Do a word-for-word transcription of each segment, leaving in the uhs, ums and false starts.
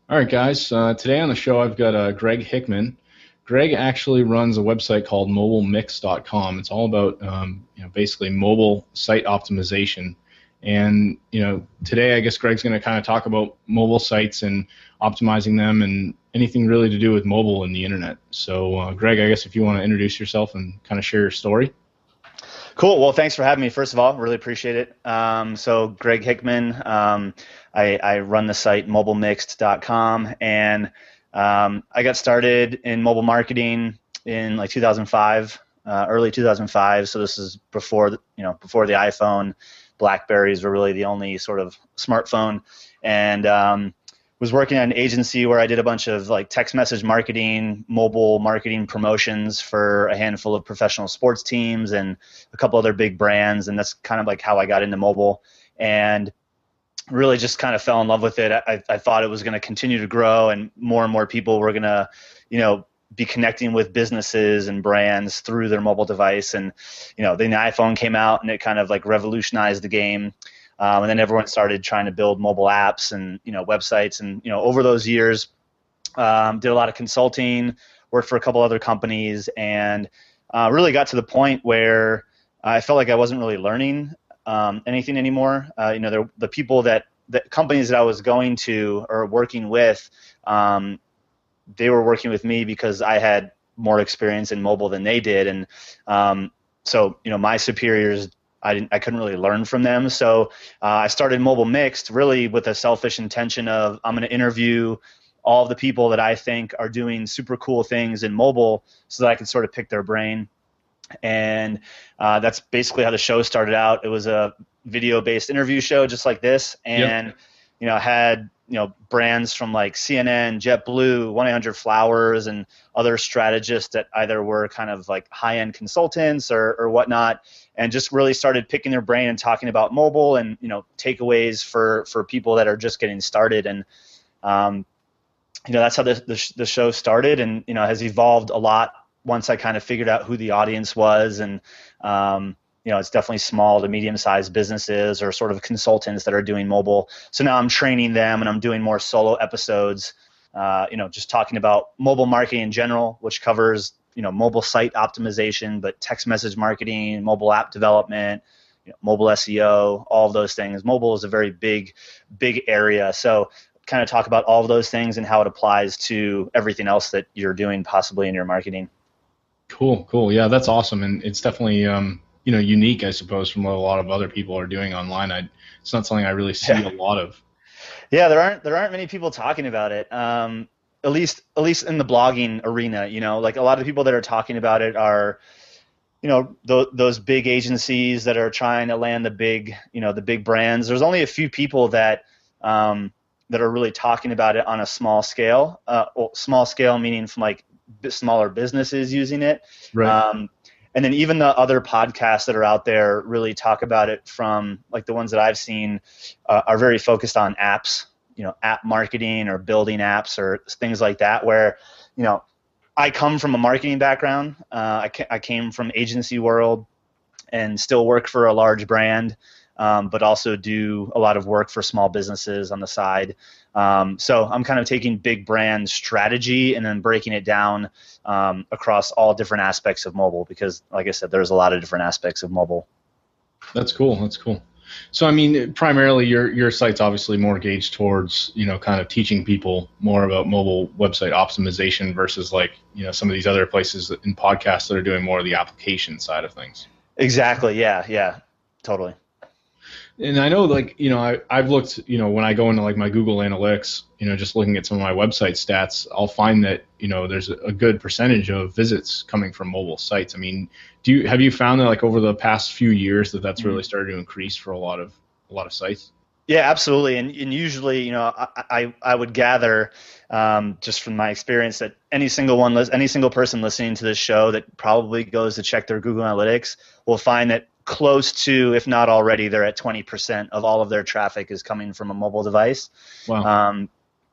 All right, guys. Uh, today on the show, I've got uh, Greg Hickman. Greg actually runs a website called mobile mix dot com. It's all about um, you know basically mobile site optimization. And you know today, I guess Greg's going to kind of talk about mobile sites and optimizing them and anything really to do with mobile and the internet. So, uh, Greg, I guess if you want to introduce yourself and kind of share your story. Cool. Well, thanks for having me. First of all, really appreciate it. Um, so, Greg Hickman, um, I, I run the site mobile mixed dot com, and um, I got started in mobile marketing in like two thousand five, uh, early two thousand five. So this is before the, you know before the iPhone. Blackberries were really the only sort of smartphone, and um, was working at an agency where I did a bunch of like text message marketing, mobile marketing promotions for a handful of professional sports teams and a couple other big brands. And that's kind of like how I got into mobile, and really just kind of fell in love with it. I, I thought it was going to continue to grow, and more and more people were going to, you know, be connecting with businesses and brands through their mobile device. And, you know, then the iPhone came out and it kind of like revolutionized the game. Um, and then everyone started trying to build mobile apps and, you know, websites. And, you know, over those years, um, did a lot of consulting, worked for a couple other companies, and uh, really got to the point where I felt like I wasn't really learning um, anything anymore. Uh, you know, the, the people that, the companies that I was going to or working with, um, they were working with me because I had more experience in mobile than they did. And um, so, you know, my superiors, I didn't, I couldn't really learn from them. So uh, I started Mobile Mixed really with a selfish intention of I'm going to interview all of the people that I think are doing super cool things in mobile so that I can sort of pick their brain. And uh, that's basically how the show started out. It was a video-based interview show just like this. And, yep. you know, had, you know, brands from like C N N, JetBlue, one eight hundred Flowers, and other strategists that either were kind of like high-end consultants or, or whatnot, and just really started picking their brain and talking about mobile and, you know, takeaways for, for people that are just getting started. And, um, you know, that's how the, the, the show started, and, you know, has evolved a lot once I kind of figured out who the audience was. And, um, you know, it's definitely small to medium-sized businesses or sort of consultants that are doing mobile. So now I'm training them, and I'm doing more solo episodes, uh, you know, just talking about mobile marketing in general, which covers, you know, mobile site optimization, but text message marketing, mobile app development, you know, mobile S E O, all of those things. Mobile is a very big, big area. So kind of talk about all of those things and how it applies to everything else that you're doing possibly in your marketing. Cool, cool. Yeah, that's awesome. And it's definitely, um, you know, unique, I suppose, from what a lot of other people are doing online. I, it's not something I really see yeah. a lot of. Yeah, there aren't there aren't many people talking about it. Um, at least at least in the blogging arena, you know, like a lot of people that are talking about it are, you know, th- those big agencies that are trying to land the big, you know, the big brands. There's only a few people that um, that are really talking about it on a small scale. Uh, well, small scale meaning from like smaller businesses using it. Right. Um, and then even the other podcasts that are out there really talk about it from, like the ones that I've seen uh, are very focused on apps, you know, app marketing or building apps or things like that, where, you know, I come from a marketing background. Uh, I, ca- I came from agency world and still work for a large brand, um, but also do a lot of work for small businesses on the side. Um, so I'm kind of taking big brand strategy and then breaking it down um, across all different aspects of mobile, because, like I said, there's a lot of different aspects of mobile. That's cool. That's cool. So, I mean, primarily your your site's obviously more gauged towards, you know, kind of teaching people more about mobile website optimization versus like, you know, some of these other places in podcasts that are doing more of the application side of things. Exactly. Yeah. Yeah. Totally. And I know, like, you know, I, I've looked, you know, when I go into like my Google Analytics, you know, just looking at some of my website stats, I'll find that, you know, there's a good percentage of visits coming from mobile sites. I mean, do you have you found that like over the past few years that that's really started to increase for a lot of a lot of sites? Yeah, absolutely. And, and usually, you know, I, I, I would gather um, just from my experience that any single one, any single person listening to this show that probably goes to check their Google Analytics will find that close to, if not already, they're at twenty percent of all of their traffic is coming from a mobile device. Wow. Um,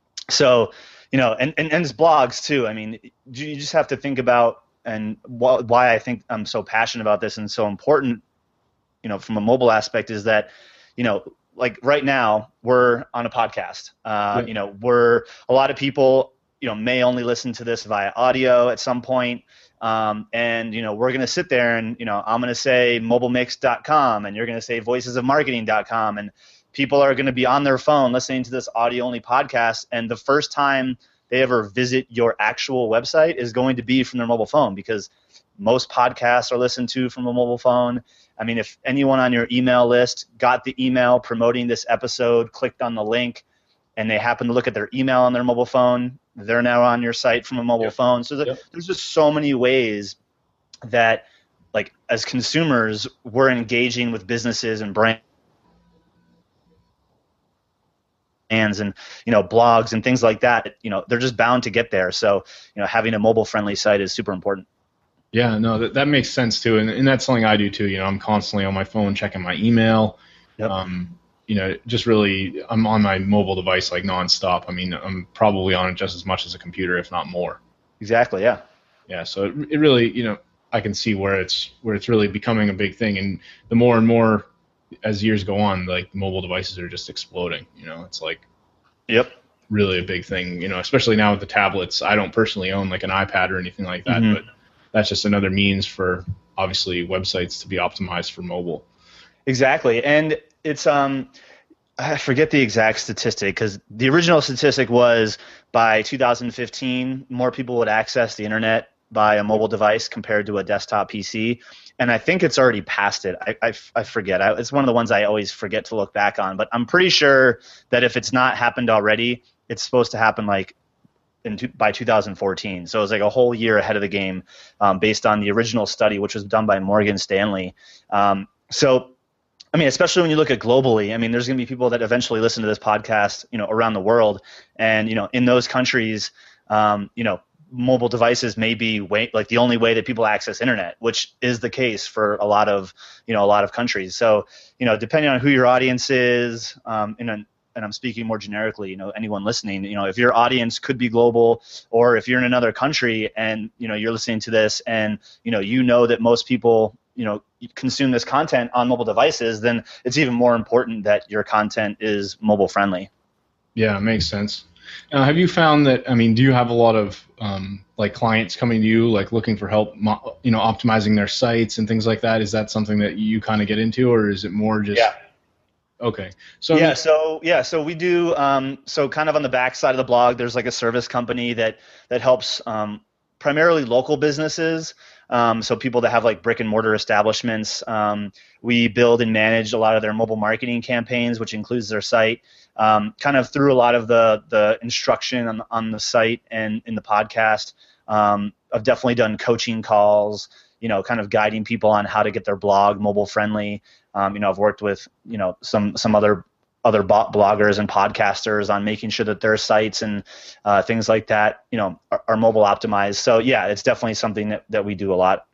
so, you know, and, and, and it's blogs too. I mean, you just have to think about, and wh- why I think I'm so passionate about this and so important, you know, from a mobile aspect is that, you know, like right now we're on a podcast. Uh, Yeah. You know, we're a lot of people, you know, may only listen to this via audio at some point. Um, and, you know, we're going to sit there and, you know, I'm going to say mobile mix dot com and you're going to say voices of marketing dot com, and people are going to be on their phone listening to this audio only podcast. And the first time they ever visit your actual website is going to be from their mobile phone, because most podcasts are listened to from a mobile phone. I mean, if anyone on your email list got the email promoting this episode, clicked on the link, and they happen to look at their email on their mobile phone, they're now on your site from a mobile Yep. phone. So the, Yep. there's just so many ways that, like, as consumers, we're engaging with businesses and brands and, you know, blogs and things like that. You know, they're just bound to get there. So, you know, having a mobile friendly site is super important. Yeah, no, that, that makes sense too, and, and that's something I do too. You know, I'm constantly on my phone checking my email. Yep. Um, you know, just really, I'm on my mobile device like nonstop. I mean, I'm probably on it just as much as a computer, if not more. Exactly. Yeah. Yeah, so it, it really, you know, I can see where it's where it's really becoming a big thing, and the more and more as years go on, like mobile devices are just exploding. You know, it's like Yep. really a big thing. You know, especially now with the tablets. I don't personally own like an iPad or anything like that, Mhm. but that's just another means for obviously websites to be optimized for mobile. Exactly. And it's, um, I forget the exact statistic, because the original statistic was by two thousand fifteen, more people would access the internet by a mobile device compared to a desktop P C. And I think it's already past it. I, I, I forget. I, it's one of the ones I always forget to look back on. But I'm pretty sure that if it's not happened already, it's supposed to happen like in two, by two thousand fourteen. So it was like a whole year ahead of the game, um, based on the original study, which was done by Morgan Stanley. Um, so, I mean, especially when you look at globally, I mean, there's going to be people that eventually listen to this podcast, you know, around the world. And, you know, in those countries, um, you know, mobile devices may be way, like the only way that people access internet, which is the case for a lot of, you know, a lot of countries. So, you know, depending on who your audience is, um, in a, and I'm speaking more generically, you know, anyone listening, you know, if your audience could be global, or if you're in another country and, you know, you're listening to this and, you know, you know that most people, you know, consume this content on mobile devices, then it's even more important that your content is mobile friendly. Yeah, it makes sense. Now, have you found that, I mean, do you have a lot of um, like clients coming to you, like looking for help, mo- you know, optimizing their sites and things like that? Is that something that you kind of get into, or is it more just? Yeah. Okay. So yeah, so yeah, so we do. Um, so kind of on the back side of the blog, there's like a service company that that helps um, primarily local businesses. Um, so people that have like brick and mortar establishments. Um, we build and manage a lot of their mobile marketing campaigns, which includes their site. Um, kind of through a lot of the the instruction on on the site and in the podcast. Um, I've definitely done coaching calls, you know, kind of guiding people on how to get their blog mobile friendly. Um, you know, I've worked with, you know, some some other other bloggers and podcasters on making sure that their sites and uh, things like that, you know, are, are mobile optimized. So yeah, it's definitely something that, that we do a lot.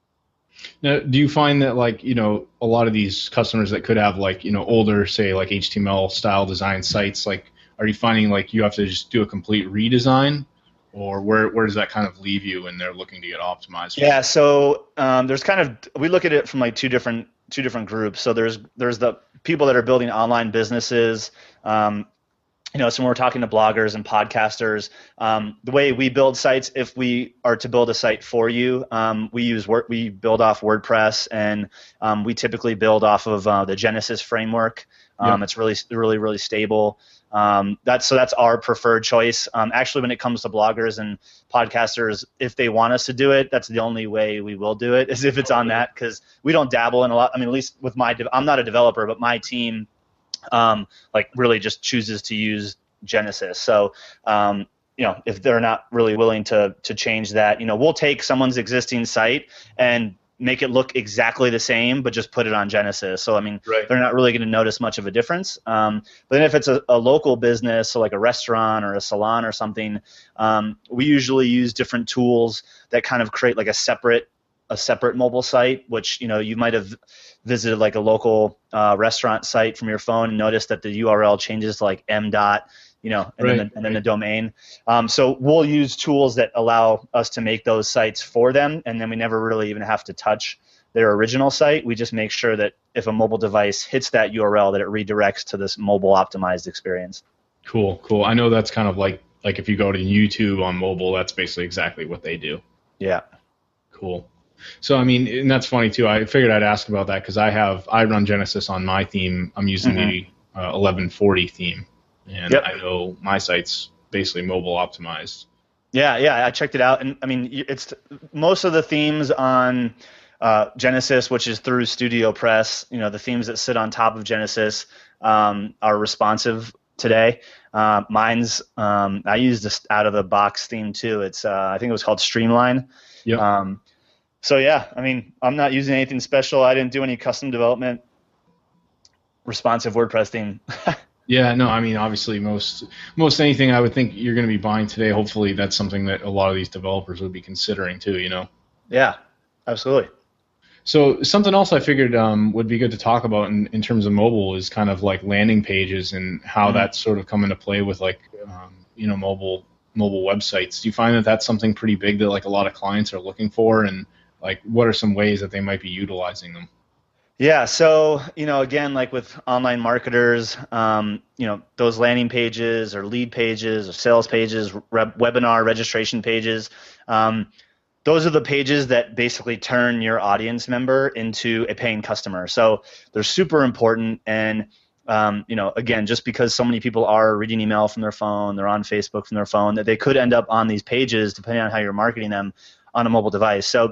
Now, do you find that, like, you know, a lot of these customers that could have, like, you know, older, say, like H T M L style design sites, like, are you finding like you have to just do a complete redesign, or where where does that kind of leave you when they're looking to get optimized? Yeah, so um, there's kind of, we look at it from like two different two different groups. So there's there's the people that are building online businesses. Um, You know, so when we're talking to bloggers and podcasters, um, the way we build sites, if we are to build a site for you, um, we use Word, we build off WordPress, and um, we typically build off of uh, the Genesis framework. Um, Yep. It's really, really, really stable. Um, that's so that's our preferred choice. Um, actually, when it comes to bloggers and podcasters, if they want us to do it, that's the only way we will do it, is if it's on that, because we don't dabble in a lot. I mean, at least with my, de- I'm not a developer, but my team. Um, like really just chooses to use Genesis. So, um, you know, if they're not really willing to to change that, you know, we'll take someone's existing site and make it look exactly the same, but just put it on Genesis. So, I mean, Right. they're not really going to notice much of a difference. Um, but then if it's a, a local business, so like a restaurant or a salon or something, um, we usually use different tools that kind of create like a separate a separate mobile site, which, you know, you might have visited like a local uh, restaurant site from your phone and noticed that the U R L changes to like m dot you know, and right, then the, and then right. the domain. Um, so we'll use tools that allow us to make those sites for them, and then we never really even have to touch their original site. We just make sure that if a mobile device hits that U R L, that it redirects to this mobile optimized experience. Cool, cool. I know that's kind of like like if you go to YouTube on mobile, that's basically exactly what they do. Yeah. Cool. So I mean, and that's funny too. I figured I'd ask about that because I have I run Genesis on my theme. I'm using mm-hmm. the uh, eleven forty theme, and yep. I know my site's basically mobile optimized. Yeah, yeah, I checked it out, and I mean, it's most of the themes on uh, Genesis, which is through StudioPress. You know, the themes that sit on top of Genesis um, are responsive today. Uh, mine's um, I used this out of the box theme too. It's uh, I think it was called Streamline. Yeah. Um, so yeah, I mean, I'm not using anything special. I didn't do any custom development. Responsive WordPress theme. Yeah, no, I mean, obviously, most most anything I would think you're going to be buying today, hopefully that's something that a lot of these developers would be considering too, you know? Yeah, absolutely. So something else I figured um, would be good to talk about in, in terms of mobile is kind of like landing pages and how mm-hmm. that's sort of come into play with like, um, you know, mobile mobile websites. Do you find that that's something pretty big that like a lot of clients are looking for, and like what are some ways that they might be utilizing them? Yeah, so, you know, again, like with online marketers, um, you know, those landing pages or lead pages or sales pages, re- webinar registration pages, um, those are the pages that basically turn your audience member into a paying customer. So they're super important. And, um, you know, again, just because so many people are reading email from their phone, they're on Facebook from their phone, that they could end up on these pages depending on how you're marketing them on a mobile device. So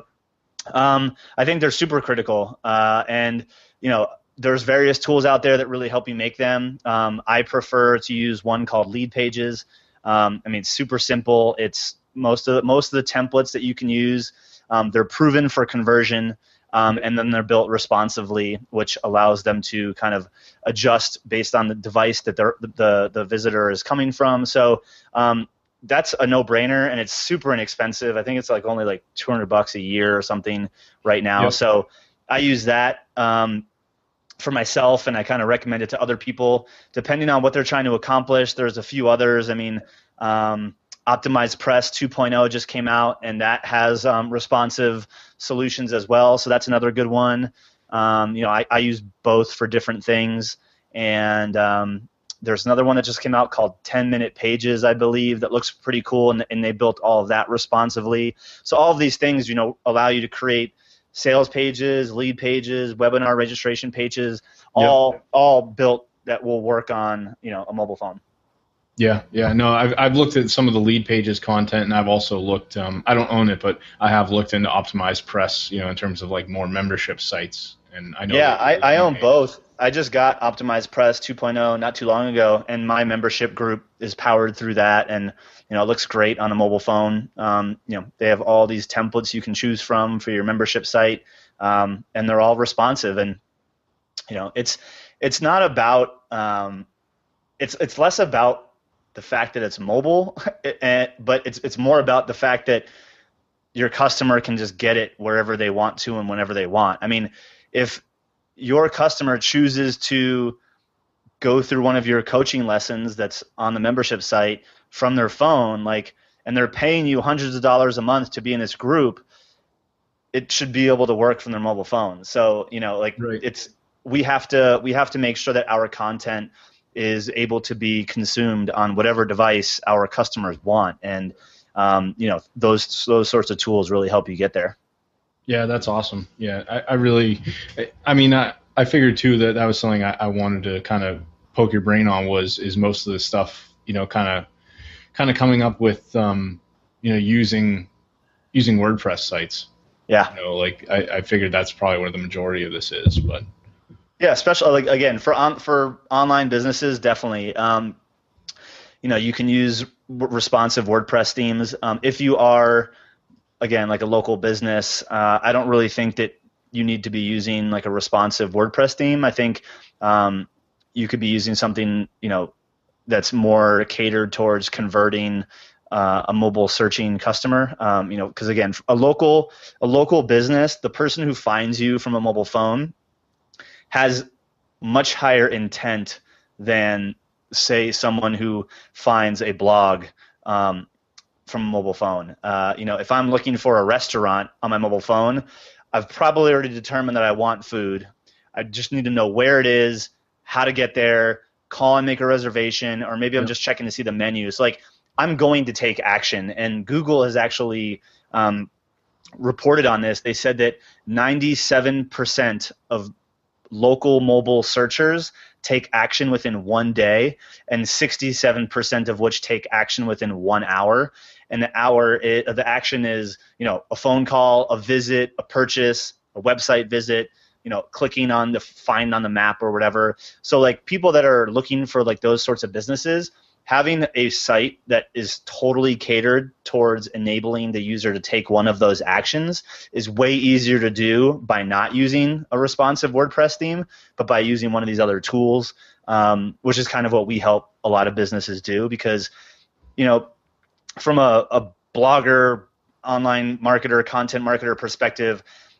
Um, I think they're super critical, uh, and you know, there's various tools out there that really help you make them. Um, I prefer to use one called Lead Pages. Um, I mean, it's super simple. It's most of the, most of the templates that you can use. Um, they're proven for conversion, um, and then they're built responsively, which allows them to kind of adjust based on the device that the the, the visitor is coming from. So. Um, That's a no-brainer, and it's super inexpensive. I think it's like only like two hundred bucks a year or something right now. Yep. So I use that um, for myself, and I kind of recommend it to other people depending on what they're trying to accomplish. There's a few others. I mean, um, OptimizePress two point oh just came out, and that has um, responsive solutions as well. So that's another good one. Um, you know, I, I use both for different things, and um, there's another one that just came out called ten minute pages, I believe, that looks pretty cool, and, and they built all of that responsively. So all of these things, you know, allow you to create sales pages, lead pages, webinar registration pages, all yep. all built that will work on, you know, a mobile phone. Yeah, yeah, no, I've I've looked at some of the lead pages content, and I've also looked. Um, I don't own it, but I have looked into OptimizePress, you know, in terms of like more membership sites. And I know. Yeah, I, I own both. I just got OptimizePress two point oh not too long ago, and my membership group is powered through that, and you know it looks great on a mobile phone. Um, you know, they have all these templates you can choose from for your membership site, um, and they're all responsive. And you know, it's it's not about um, it's it's less about the fact that it's mobile, but it's it's more about the fact that your customer can just get it wherever they want to and whenever they want. I mean, if your customer chooses to go through one of your coaching lessons that's on the membership site from their phone, like, and they're paying you hundreds of dollars a month to be in this group, it should be able to work from their mobile phone. So, you know, like right. it's, we have to, we have to make sure that our content is able to be consumed on whatever device our customers want. And, um, you know, those, those sorts of tools really help you get there. Yeah, that's awesome. Yeah, I, I really, I, I mean, I, I figured too that that was something I, I wanted to kind of poke your brain on was is most of the stuff, you know, kind of, kind of coming up with, um, you know, using, using WordPress sites. Yeah. You know, like I, I figured that's probably where the majority of this is, but. Yeah, especially like again for on for online businesses, definitely. Um, you know, you can use responsive WordPress themes um, if you are. Again, like a local business, uh, I don't really think that you need to be using like a responsive WordPress theme. I think um, you could be using something, you know, that's more catered towards converting uh, a mobile searching customer. Um, you know, because again, a local a local business, the person who finds you from a mobile phone has much higher intent than say someone who finds a blog um, from a mobile phone. Uh, you know, if I'm looking for a restaurant on my mobile phone, I've probably already determined that I want food. I just need to know where it is, how to get there, call and make a reservation, or maybe I'm Yeah. just checking to see the menu. So like I'm going to take action, and Google has actually um, reported on this. They said that ninety-seven percent of local mobile searchers take action within one day, and sixty-seven percent of which take action within one hour. And the hour, it, the action is, you know, a phone call, a visit, a purchase, a website visit, you know, clicking on the find on the map or whatever. So like people that are looking for like those sorts of businesses, having a site that is totally catered towards enabling the user to take one of those actions is way easier to do by not using a responsive WordPress theme, but by using one of these other tools, um, which is kind of what we help a lot of businesses do. Because, you know, from a, a blogger, online marketer, content marketer perspective,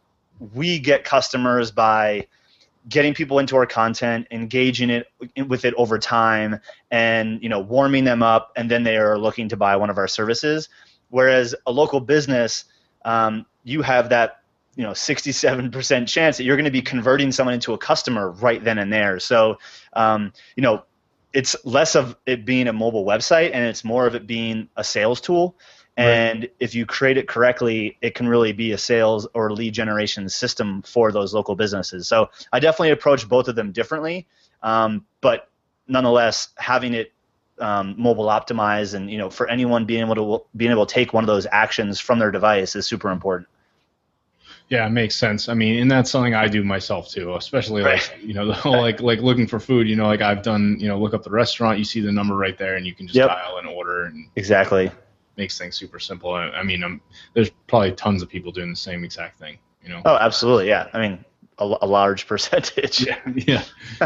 we get customers by getting people into our content, engaging it with it over time, and you know, warming them up, and then they are looking to buy one of our services. Whereas a local business, um, you have that you know sixty-seven percent chance that you're going to be converting someone into a customer right then and there. So um, you know, it's less of it being a mobile website, and it's more of it being a sales tool. And right. If you create it correctly, it can really be a sales or lead generation system for those local businesses. So I definitely approach both of them differently, um, but nonetheless, having it um, mobile optimized, and you know, for anyone being able to being able to take one of those actions from their device is super important. Yeah, it makes sense. I mean, and that's something I do myself too, especially like, right. you know, the whole, like like looking for food, you know, like I've done, you know, look up the restaurant, you see the number right there, and you can just yep. dial an order. And exactly. Makes things super simple. I, I mean, um, there's probably tons of people doing the same exact thing, you know? Oh, absolutely. Yeah. I mean, a, a large percentage. Yeah. Yeah.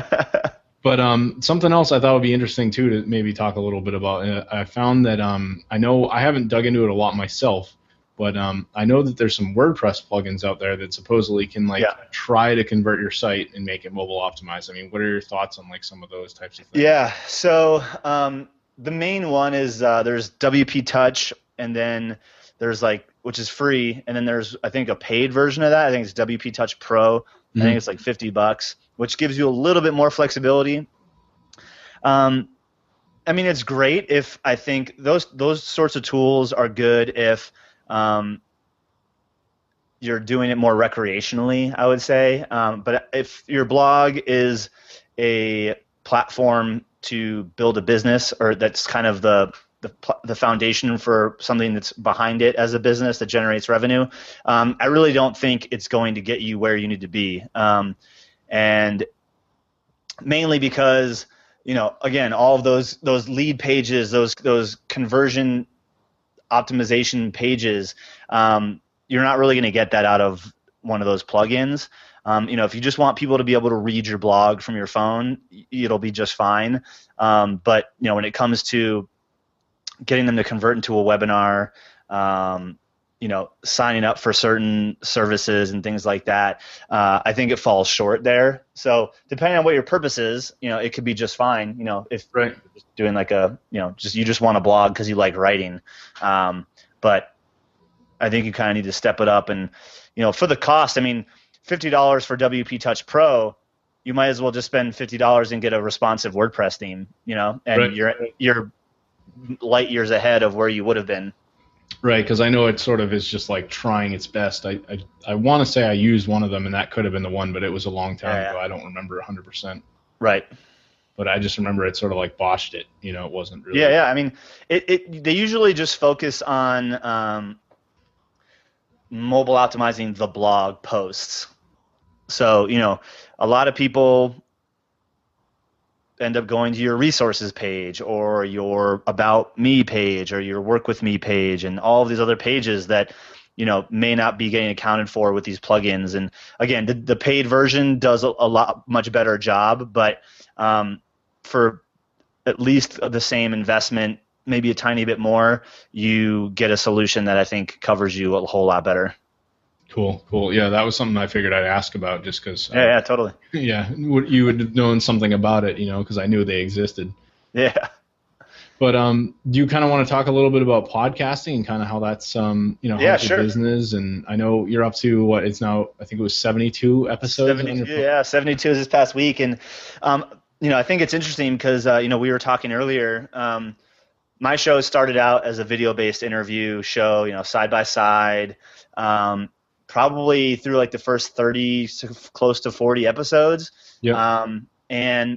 But um, something else I thought would be interesting too to maybe talk a little bit about. Uh, I found that um, I know I haven't dug into it a lot myself, but um, I know that there's some WordPress plugins out there that supposedly can like yeah. try to convert your site and make it mobile optimized. I mean, what are your thoughts on like some of those types of things? Yeah. So um, the main one is uh, there's W P Touch, and then there's like, which is free, and then there's I think a paid version of that. I think it's W P Touch Pro. Mm-hmm. I think it's like fifty bucks, which gives you a little bit more flexibility. Um, I mean, it's great if I think those those sorts of tools are good if um, you're doing it more recreationally, I would say. Um, but if your blog is a platform to build a business, or that's kind of the the, the foundation for something that's behind it as a business that generates revenue, um, I really don't think it's going to get you where you need to be. Um, and mainly because, you know, again, all of those those lead pages, those those conversion optimization pages, um, you're not really going to get that out of one of those plugins. Um, you know, if you just want people to be able to read your blog from your phone, it'll be just fine. Um, but you know, when it comes to getting them to convert into a webinar, um, you know, signing up for certain services and things like that, uh, I think it falls short there. So depending on what your purpose is, you know, it could be just fine. You know, if right. you're just doing like a, you know, just you just want to blog because you like writing, um, but I think you kind of need to step it up. And you know, for the cost, I mean, fifty dollars for W P Touch Pro, you might as well just spend fifty dollars and get a responsive WordPress theme. You know, and right. you're you're light years ahead of where you would have been. Right, because I know it sort of is just like trying its best. I I, I want to say I used one of them, and that could have been the one, but it was a long time yeah, ago. Yeah. I don't remember one hundred percent. Right. But I just remember it sort of like botched it. You know, it wasn't really. Yeah, yeah. I mean, it, it they usually just focus on um, mobile optimizing the blog posts. So, you know, a lot of people end up going to your resources page or your about me page or your work with me page and all of these other pages that, you know, may not be getting accounted for with these plugins. And again, the, the paid version does a, a lot much better job, but um, for at least the same investment, maybe a tiny bit more, you get a solution that I think covers you a whole lot better. Cool, cool. Yeah, that was something I figured I'd ask about just because. Yeah, yeah, totally. Yeah, you would have known something about it, you know, because I knew they existed. Yeah. But um, do you kind of want to talk a little bit about podcasting and kind of how that's um, you know, Yeah, helped your sure. business? And I know you're up to what it's now. I think it was seventy-two episodes on your. seventy-two, yeah, seventy-two is this past week. And, um, you know, I think it's interesting because, uh, you know, we were talking earlier. Um, my show started out as a video-based interview show, you know, side by side, um, probably through like the first thirty, close to forty episodes. Yeah. Um, and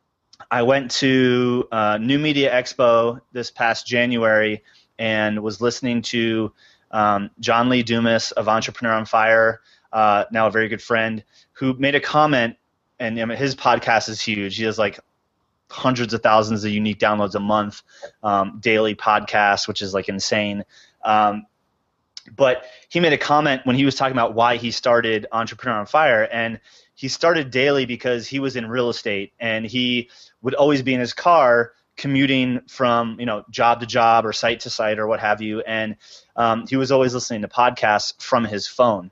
I went to uh, New Media Expo this past January and was listening to um, John Lee Dumas of Entrepreneur on Fire, uh, now a very good friend, who made a comment, and I mean, his podcast is huge. He has like hundreds of thousands of unique downloads a month, um, daily podcasts, which is like insane. Um, but he made a comment when he was talking about why he started Entrepreneur on Fire, and he started daily because he was in real estate, and he would always be in his car commuting from, you know, job to job or site to site or what have you, and um, he was always listening to podcasts from his phone,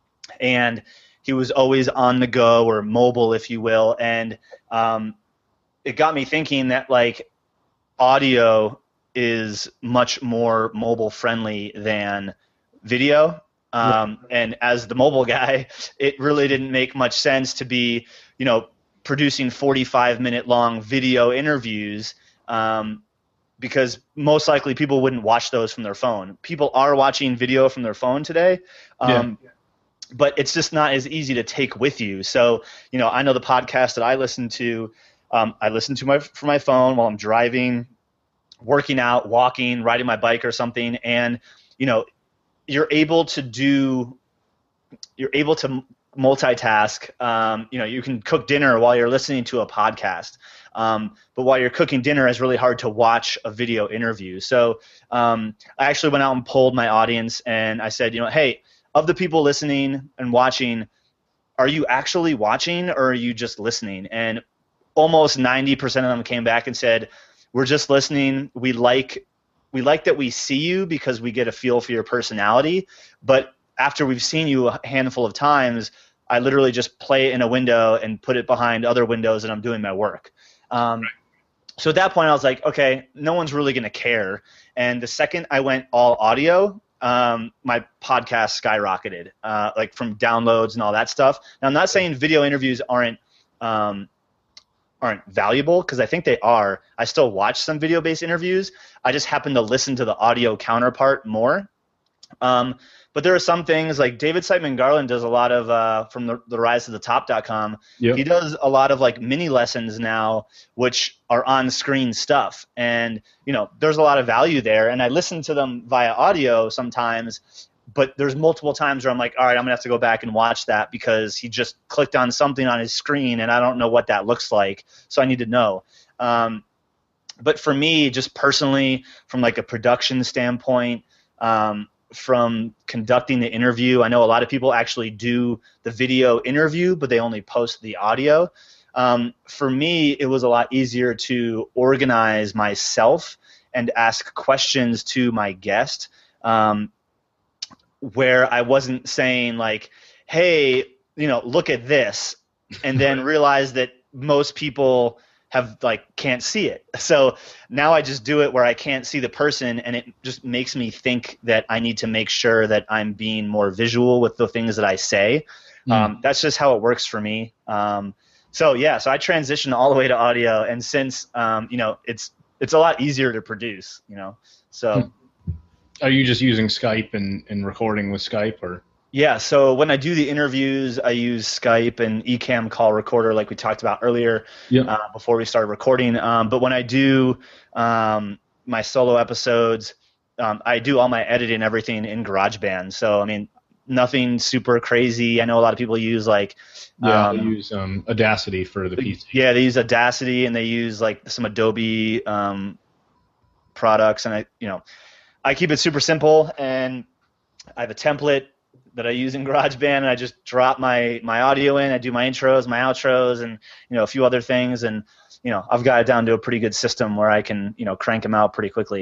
and he was always on the go, or mobile, if you will, and um, it got me thinking that like audio is much more mobile friendly than video. Um, and as the mobile guy, it really didn't make much sense to be, you know, producing forty-five minute long video interviews, um, because most likely people wouldn't watch those from their phone. People are watching video from their phone today. Um, yeah. But it's just not as easy to take with you. So, you know, I know the podcast that I listen to, um, I listen to my from my phone while I'm driving, working out, walking, riding my bike or something, and you know, you're able to do, you're able to multitask. Um, you know, you can cook dinner while you're listening to a podcast. Um, but while you're cooking dinner, it's really hard to watch a video interview. So um, I actually went out and polled my audience, and I said, you know, hey, of the people listening and watching, are you actually watching or are you just listening? And almost ninety percent of them came back and said, we're just listening. We like We like that we see you because we get a feel for your personality, but after we've seen you a handful of times, I literally just play it in a window and put it behind other windows, and I'm doing my work. Um, right. So at that point, I was like, okay, no one's really going to care. And the second I went all audio, um, my podcast skyrocketed, uh, like from downloads and all that stuff. Now, I'm not saying video interviews aren't um, aren't valuable, because I think they are. I still watch some video-based interviews. I just happen to listen to the audio counterpart more. Um, but there are some things like David Siteman Garland does a lot of uh, from the, the rise to the top dot com. Yep. He does a lot of like mini lessons now, which are on-screen stuff. And, you know, there's a lot of value there. And I listen to them via audio sometimes, but there's multiple times where I'm like, all right, I'm going to have to go back and watch that because he just clicked on something on his screen and I don't know what that looks like. So I need to know. Um, but for me, just personally, from like a production standpoint, um, from conducting the interview, I know a lot of people actually do the video interview, but they only post the audio. Um, for me, it was a lot easier to organize myself and ask questions to my guest, um, where I wasn't saying like, hey, you know, look at this, and then realize that most people have like can't see it. So now I just do it where I can't see the person, and it just makes me think that I need to make sure that I'm being more visual with the things that I say. Mm. Um, that's just how it works for me. Um, so yeah, so I transitioned all the way to audio, and since um, you know, it's it's a lot easier to produce, you know. So are you just using Skype and, and recording with Skype, or? Yeah, so when I do the interviews, I use Skype and Ecamm call recorder like we talked about earlier, yeah. uh, before we started recording. Um, but when I do um, my solo episodes, um, I do all my editing and everything in GarageBand. So, I mean, nothing super crazy. I know a lot of people use like yeah, um, they use um, Audacity for the P C. Yeah, they use Audacity, and they use like some Adobe um, products, and I, you know, I keep it super simple, and I have a template that I use in GarageBand, and I just drop my my audio in. I do my intros, my outros, and you know, a few other things, and you know, I've got it down to a pretty good system where I can, you know, crank them out pretty quickly.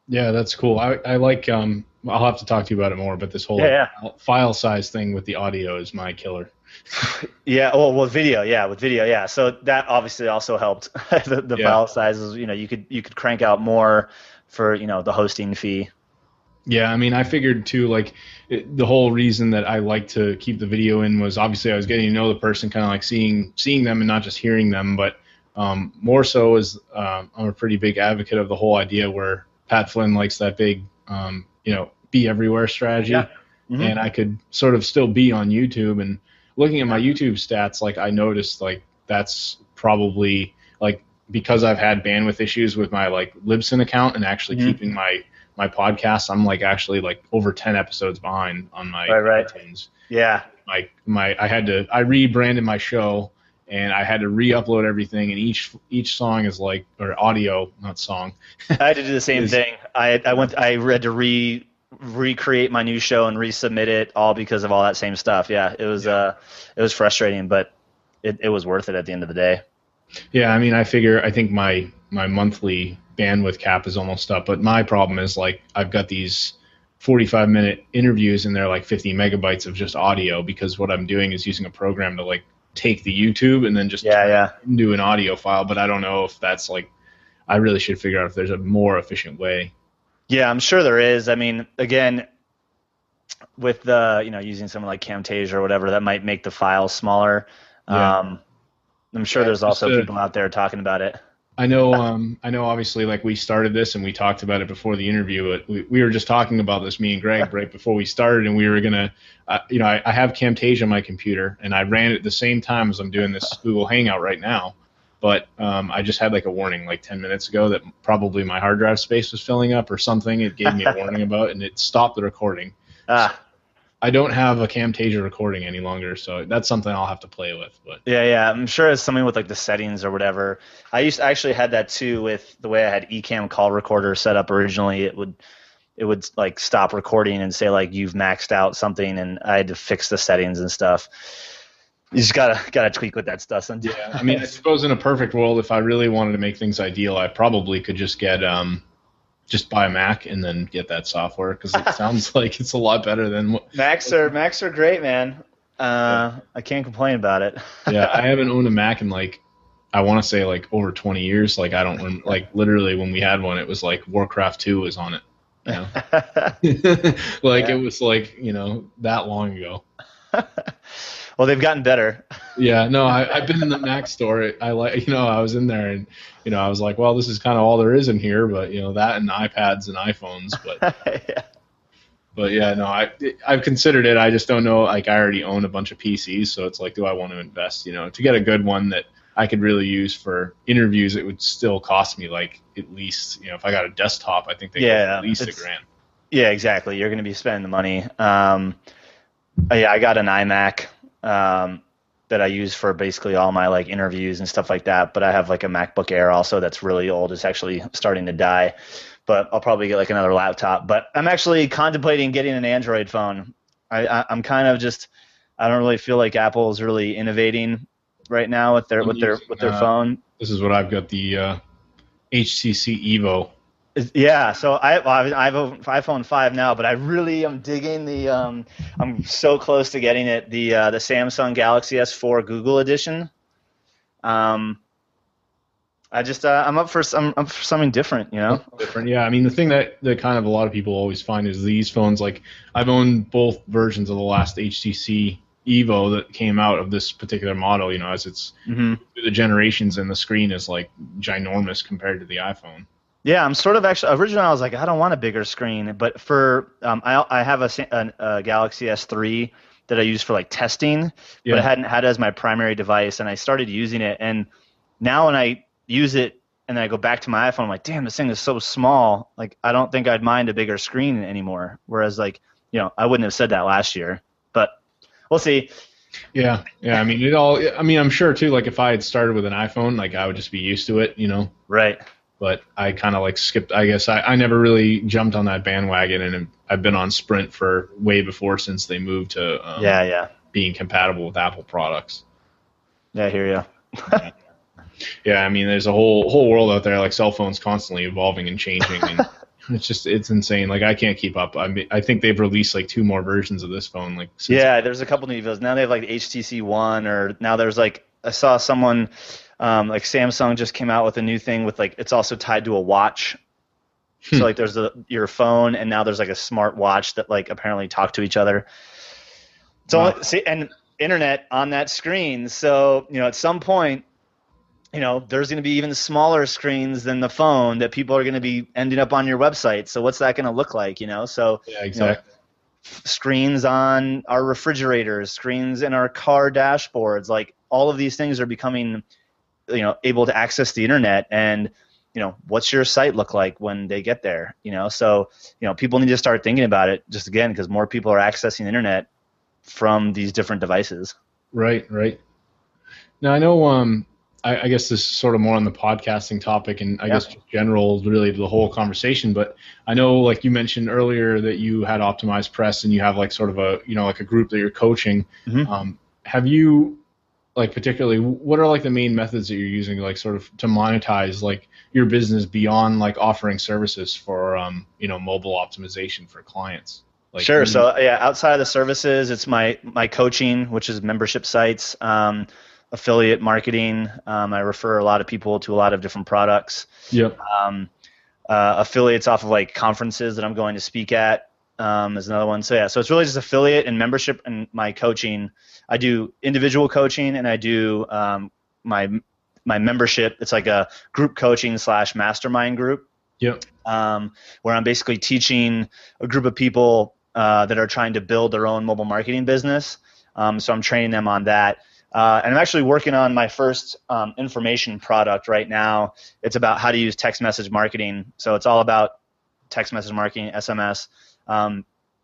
Yeah, that's cool. I, I like. Um, I'll have to talk to you about it more. But this whole Yeah, like, file size thing with the audio is my killer. yeah, yeah. Well, with video, yeah, with video, yeah. So that obviously also helped. the the Yeah. file sizes, you know, you could you could crank out more for you know the hosting fee. Yeah, I mean, I figured too, like it, the whole reason that I like to keep the video in was obviously I was getting to know the person, kind of like seeing seeing them and not just hearing them, but um, more so is um, I'm a pretty big advocate of the whole idea where Pat Flynn likes that big, um, you know, be everywhere strategy, Yeah. Hmm. and I could sort of still be on YouTube. And looking at my Yeah. YouTube stats, like I noticed like that's probably like because I've had bandwidth issues with my like Libsyn account and actually Hmm. keeping my my podcast, I'm like actually like over ten episodes behind on my Right, right. iTunes. Yeah. My my I had to I rebranded my show and I had to re-upload everything, and each each song is like, or audio, not song. I had to do the same is, thing. I I went I had to re recreate my new show and resubmit it all because of all that same stuff. Yeah, it was Yeah. uh it was frustrating, but it, it was worth it at the end of the day. Yeah, I mean, I figure I think my my monthly bandwidth cap is almost up, but my problem is like I've got these forty-five minute interviews and they're like fifty megabytes of just audio because what I'm doing is using a program to like take the YouTube and then just Yeah, turn yeah. it into an audio file, but I don't know if that's like I really should figure out if there's a more efficient way. Yeah, I'm sure there is. I mean, again, with the, you know, using something like Camtasia or whatever, that might make the files smaller. Yeah. Um, I'm sure Yeah, there's also just, uh, people out there talking about it. I know, um, I know. Obviously, like we started this and we talked about it before the interview. But we, we were just talking about this, me and Greg, right before we started, and we were gonna, uh, you know, I, I have Camtasia on my computer, and I ran it at the same time as I'm doing this Google Hangout right now. But um, I just had like a warning like ten minutes ago that probably my hard drive space was filling up or something. It gave me a warning about it, and it stopped the recording. Ah, I don't have a Camtasia recording any longer, so that's something I'll have to play with. But yeah, yeah. I'm sure it's something with like the settings or whatever. I used I actually had that too with the way I had Ecamm call recorder set up originally. It would it would like stop recording and say like you've maxed out something, and I had to fix the settings and stuff. You just gotta gotta tweak with that stuff sometimes. yeah, I mean, I suppose in a perfect world, if I really wanted to make things ideal, I probably could just get um, just buy a Mac and then get that software because it sounds like it's a lot better than what. Macs are Macs are great, man. Uh, I can't complain about it. Yeah, I haven't owned a Mac in like I want to say like over twenty years. Like I don't rem- like literally when we had one, it was like Warcraft two was on it. You know? like Yeah. it was like you know that long ago. Well, they've gotten better. Yeah, no, I, I've been in the Mac store. I like, you know, I was in there and, you know, I was like, well, this is kind of all there is in here, but you know, that and iPads and iPhones, but, Yeah. but yeah, no, I, I've considered it. I just don't know. Like, I already own a bunch of P Cs, so it's like, do I want to invest? You know, to get a good one that I could really use for interviews, it would still cost me like at least, you know, if I got a desktop, I think they Yeah, go at least a it's- grand. Yeah, exactly. You're going to be spending the money. Um, yeah, I got an iMac um, that I use for basically all my like interviews and stuff like that. But I have like a MacBook Air also that's really old. It's actually starting to die. But I'll probably get like another laptop. But I'm actually contemplating getting an Android phone. I, I, I'm kind of just I don't really feel like Apple is really innovating right now with their I'm with their using, with their uh, phone. This is what I've got, the uh, H T C Evo. Yeah, so I well, I have an iPhone five now, but I really am digging the. Um, I'm so close to getting it. The uh, the Samsung Galaxy S four Google Edition. Um, I just uh, I'm up for some I'm up for something different, you know. Different, yeah. I mean, the thing that, that kind of a lot of people always find is these phones. Like, I've owned both versions of the last H T C Evo that came out of this particular model. You know, as it's Mm-hmm. the generations, and the screen is like ginormous compared to the iPhone. Yeah, I'm sort of actually originally I was like I don't want a bigger screen, but for um, I I have a, Sa- a, a Galaxy S three that I use for like testing, Yeah. but I hadn't had it as my primary device, and I started using it, and now when I use it and then I go back to my iPhone, I'm like, damn, this thing is so small. Like I don't think I'd mind a bigger screen anymore. Whereas like you know I wouldn't have said that last year, but we'll see. Yeah, yeah. I mean, it all. I mean, I'm sure too. Like, if I had started with an iPhone, like I would just be used to it, you know. Right. But I kind of like skipped. I guess I, I never really jumped on that bandwagon, and I've been on Sprint for way before since they moved to um, Yeah, yeah, being compatible with Apple products. yeah. I hear you. Yeah, I mean, there's a whole whole world out there. Like, cell phones constantly evolving and changing, and It's just it's insane. Like I can't keep up. I mean, I think they've released like two more versions of this phone. Like since Yeah, there's a couple new deals. Now they have like H T C One, or now there's like I saw someone um, like Samsung just came out with a new thing with like it's also tied to a watch. Hmm. So like there's a, your phone, and now there's like a smart watch that like apparently talk to each other. So Wow. see, and internet on that screen. So you know, at some point, you know, there's going to be even smaller screens than the phone that people are going to be ending up on your website. So what's that going to look like? You know, so Yeah, you know, exactly. screens on our refrigerators, screens in our car dashboards, like all of these things are becoming, you know, able to access the internet. And you know, what's your site look like when they get there? You know, so you know, people need to start thinking about it just again because more people are accessing the internet from these different devices. Right, right. Now I know. Um, I, I guess this is sort of more on the podcasting topic, and I Yeah. guess just general, really the whole conversation. But I know, like you mentioned earlier, that you had Optimized Press, and you have like sort of a, you know, like a group that you're coaching. Mhm. Um, have you, like particularly, what are like the main methods that you're using, like sort of to monetize like your business beyond like offering services for, um, you know, mobile optimization for clients? Like, Sure. what do you- So yeah, outside of the services, it's my my coaching, which is membership sites, um, affiliate marketing. Um, I refer a lot of people to a lot of different products. Yep. Um, uh, affiliates off of like conferences that I'm going to speak at um, is another one. So yeah, so it's really just affiliate and membership and my coaching. I do individual coaching and I do um, my my membership. It's like a group coaching slash mastermind group. Yep. Um, where I'm basically teaching a group of people uh, that are trying to build their own mobile marketing business. Um, so I'm training them on that. Uh, and I'm actually working on my first um, information product right now. It's about how to use text message marketing. So it's all about text message marketing, S M S. Um,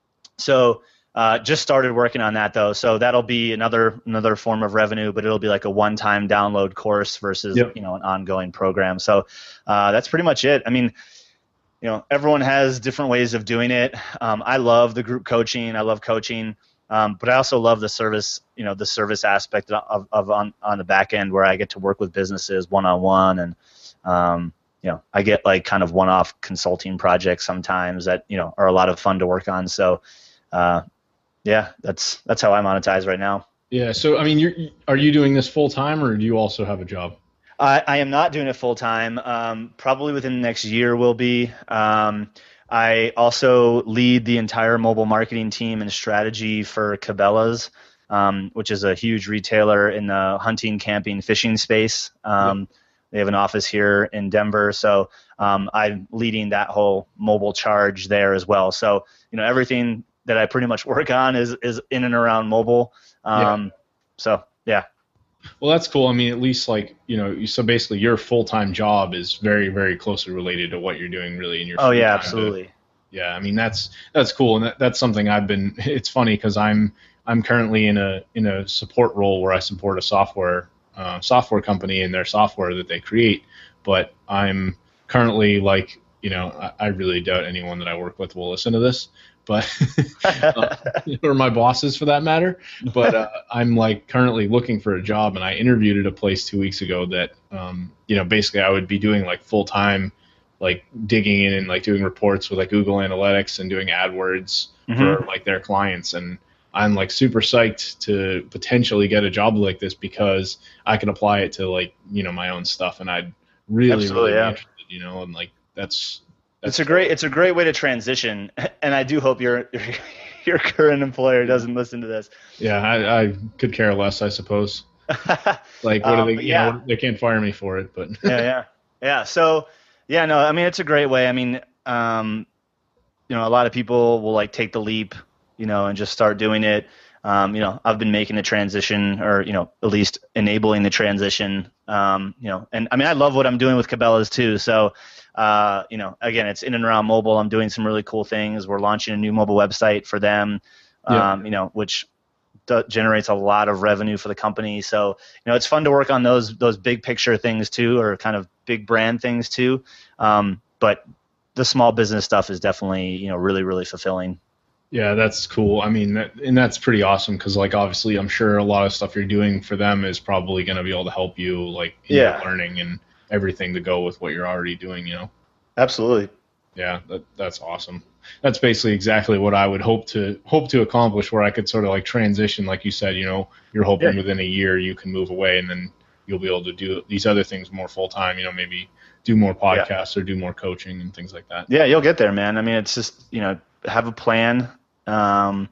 so uh, just started working on that though. So that'll be another another form of revenue, but it'll be like a one-time download course versus Yep. you know an ongoing program. So uh, that's pretty much it. I mean, you know, everyone has different ways of doing it. Um, I love the group coaching. I love coaching. Um, but I also love the service, you know, the service aspect of, of on, on the back end where I get to work with businesses one-on-one and, um, you know, I get like kind of one-off consulting projects sometimes that, you know, are a lot of fun to work on. So, uh, yeah, that's, that's how I monetize right now. Yeah. So, I mean, you're, are you doing this full time, or do you also have a job? I, I am not doing it full time. Um, probably within the next year will be. Um, I also lead the entire mobile marketing team and strategy for Cabela's, um, which is a huge retailer in the hunting, camping, fishing space. Um, Yep. They have an office here in Denver, so um, I'm leading that whole mobile charge there as well. So you know everything that I pretty much work on is is in and around mobile. Um, Yeah. So yeah. Well, that's cool. I mean, at least like, you know, you- so basically your full-time job is very, very closely related to what you're doing really in your Oh free yeah, time to- absolutely. yeah, I mean, that's that's cool, and that, that's something I've been. It's funny because I'm I'm currently in a in a support role where I support a software uh, software company and their software that they create, but I'm currently like, you know, I, I really doubt anyone that I work with will listen to this, but uh, or my bosses for that matter. But uh, I'm like currently looking for a job, and I interviewed at a place two weeks ago that, um, you know, basically I would be doing like full time, like digging in and like doing reports with like Google Analytics and doing AdWords Mhm. for like their clients. And I'm like super psyched to potentially get a job like this because I can apply it to like, you know, my own stuff, and I'd really, Absolutely, really yeah. be interested, you know, and like that's that's It's a great it's a great way to transition, and I do hope your your, your current employer doesn't listen to this. yeah, I, I could care less, I suppose. Like, what Um, are they? but You yeah. know, they can't fire me for it, but yeah, yeah, yeah. So, yeah, no, I mean, it's a great way. I mean, um, you know, a lot of people will like take the leap, you know, and just start doing it. Um, you know, I've been making the transition, or you know, at least enabling the transition. Um, you know, and I mean, I love what I'm doing with Cabela's too. So, uh, you know, again, it's in and around mobile. I'm doing some really cool things. We're launching a new mobile website for them. Um, Yeah. you know, which do- generates a lot of revenue for the company. So, you know, it's fun to work on those those big picture things too, or kind of big brand things too. Um, but the small business stuff is definitely, you know, really, really fulfilling. yeah, that's cool. I mean, that, and that's pretty awesome because, like, obviously, I'm sure a lot of stuff you're doing for them is probably going to be able to help you, like, in Yeah. your learning and everything to go with what you're already doing. You know. Absolutely. Yeah, that, that's awesome. That's basically exactly what I would hope to hope to accomplish, where I could sort of like transition, like you said, you know, you're Yeah. hoping within a year you can move away and then you'll be able to do these other things more full time, you know, maybe do more Yeah. podcasts or do more coaching and things like that. Yeah, you'll get there, man. I mean, it's just, you know, have a plan. Um,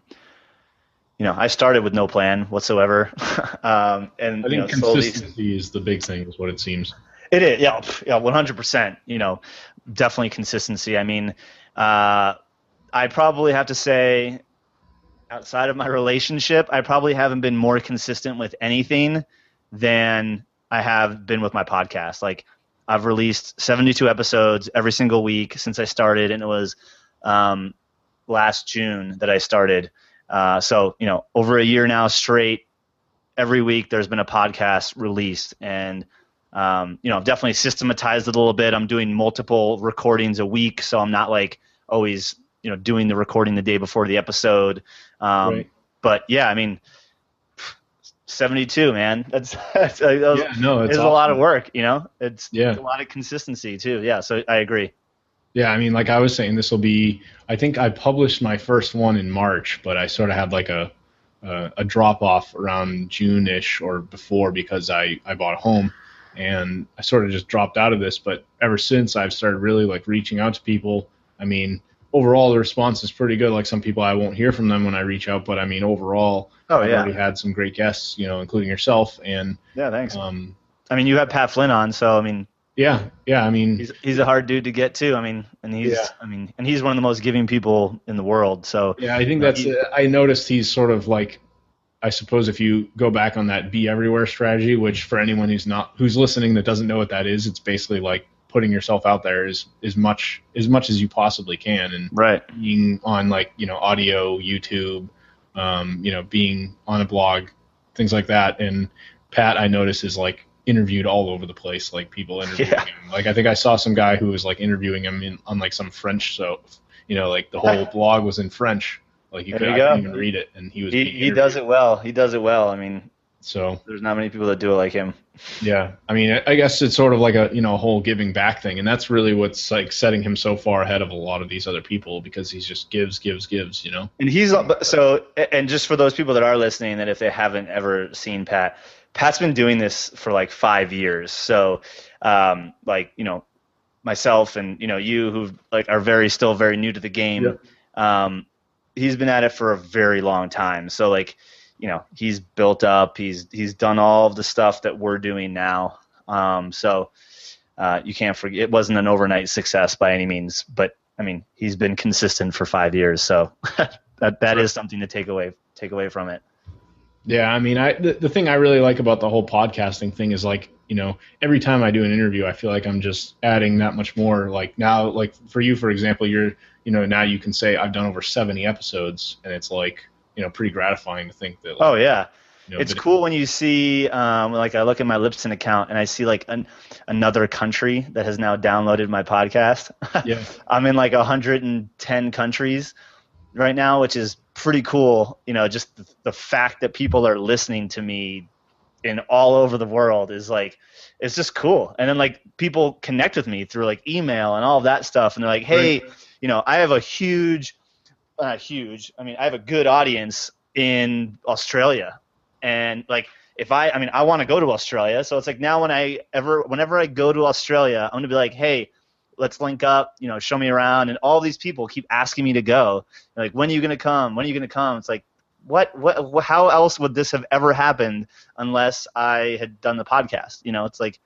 you know, I started with no plan whatsoever. um, and, I you know, think slowly. consistency is the big thing, is what it seems. It is, yeah, pff, yeah, one hundred percent. You know, definitely consistency. I mean, uh, I probably have to say, outside of my relationship, I probably haven't been more consistent with anything than I have been with my podcast. Like, I've released seventy-two episodes every single week since I started, and it was um, last June that I started. Uh, so, you know, over a year now straight, every week there's been a podcast released, and um, you know, I've definitely systematized it a little bit. I'm doing multiple recordings a week, so I'm not like always, you know, doing the recording the day before the episode. Um, Right. But yeah, I mean, seventy-two, man. That's, that's uh, that was, Yeah, no, it's it's a awesome. lot of work, you know. It's, Yeah. it's a lot of consistency too. Yeah, so I agree. Yeah, I mean, like I was saying, this will be. I think I published my first one in March, but I sort of had like a a, a drop off around June-ish or before because I I bought a home, and I sort of just dropped out of this. But ever since, I've started really like reaching out to people. I mean, overall the response is pretty good. Like, some people I won't hear from them when I reach out, but I mean, overall, Oh I've yeah, already had some great guests, you know, including yourself. And yeah. Thanks. um, I mean, you had Pat Flynn on, so I mean, yeah, yeah, I mean, he's he's a hard dude to get to. I mean, and he's Yeah. I mean, and he's one of the most giving people in the world. So yeah, I think Uh, that's. he- I noticed he's sort of like. I suppose if you go back on that be everywhere strategy, which for anyone who's not who's listening that doesn't know what that is, it's basically like putting yourself out there as as much as much as you possibly can, and right. being on like you know audio, YouTube, um, you know, being on a blog, things like that. And Pat, I notice, is like interviewed all over the place, like people interviewing Yeah. him. Like I think I saw some guy who was like interviewing him in on like some French, so you know, like the whole blog was in French. Like you There could, you I go. couldn't even read it, and he was. He being he does interviewed. it well. He does it well. I mean, So there's not many people that do it like him. yeah, I mean, I- I guess it's sort of like a you know a whole giving back thing, and that's really what's like setting him so far ahead of a lot of these other people, because he's just gives, gives, gives. You know. And he's so, and just for those people that are listening, that if they haven't ever seen Pat, Pat's been doing this for like five years. So, um, like you know, myself and you know you who like are very still very new to the game. Um, he's been at it for a very long time. So like, you know, he's built up. He's he's done all of the stuff that we're doing now. Um, so uh, you can't forget. It wasn't an overnight success by any means, but I mean, he's been consistent for five years. So that that is something to take away take away from it. Yeah, I mean, I the, the thing I really like about the whole podcasting thing is like, you know, every time I do an interview, I feel like I'm just adding that much more. Like now, like for you, for example, you're, you know, now you can say I've done over seventy episodes, and it's like, you know, pretty gratifying to think that. Like, Oh yeah. you know, It's that- cool when you see, um, like I look at my Libsyn account and I see like an, another country that has now downloaded my podcast. Yeah. I'm in like one hundred ten countries right now, which is pretty cool. You know, just the, the fact that people are listening to me in all over the world is like, it's just cool. And then like people connect with me through like email and all of that stuff. And they're like, hey, you know, I have a huge, not huge, I mean, I have a good audience in Australia. And like, if I, I mean, I want to go to Australia. So it's like now when I ever, whenever I go to Australia, I'm going to be like, hey, let's link up, you know, show me around. And all these people keep asking me to go. They're like, when are you going to come? When are you going to come? It's like, what, what, wh- how else would this have ever happened unless I had done the podcast? You know, it's like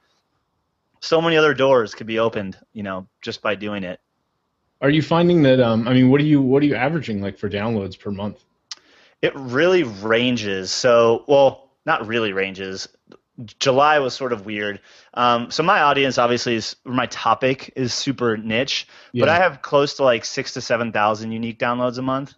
so many other doors could be opened, you know, just by doing it. Are you finding that? Um, I mean, what are you what are you averaging like for downloads per month? It really ranges. So, well, not really ranges. July was sort of weird. Um, so my audience obviously is, my topic is super niche, but Yeah. I have close to like six to seven thousand unique downloads a month.